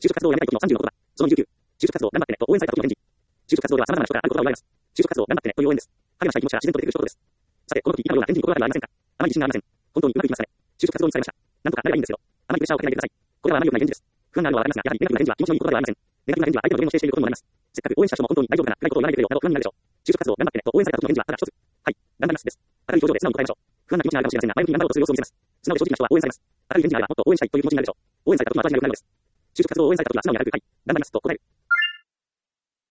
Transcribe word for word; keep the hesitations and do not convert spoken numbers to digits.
就職活動をやめたい時のさんじゅうの言葉。そのにじゅうきゅう。就職活動頑張ってねと応援された時の返事。就職活動では様々な人からある言葉を言われます。就職活動頑張ってねという応援です。励ましたい気持ちが自然と出てくる一言です。さて、この時今のような返事に心当たりはありませんか？あまり自信がありません。本当にうまくいきますかね？就職活動にされました。なんとかなればいいんですよ。あまりプレッシャーをかけないでください。これはあまり良くない返事です。不安があるのはわかりますが、やはりネガティブな返事は気持ちのいいことではありません。ネガティブな返事は相手の疑念を否定していることにもなります。せっかく応援した人も本当に大丈夫かな、暗いことを言わないでくれよなど不安になるでしょう。就職活動頑張ってねと応援された時の返事はただ一つ。はい、頑張りますです。明るい表情で素直に答えましょう。不安な気持ちがあるかもしれませんが、前向きに頑張ろうとする様子を見せます。素直で正直な人は応援されます。明るい返事があればもっと応援したいという気持ちになるでしょう。応援された時の後味が良くなるのです。就職活動を応援された時は素直に明るく、はい、頑張りますと答える。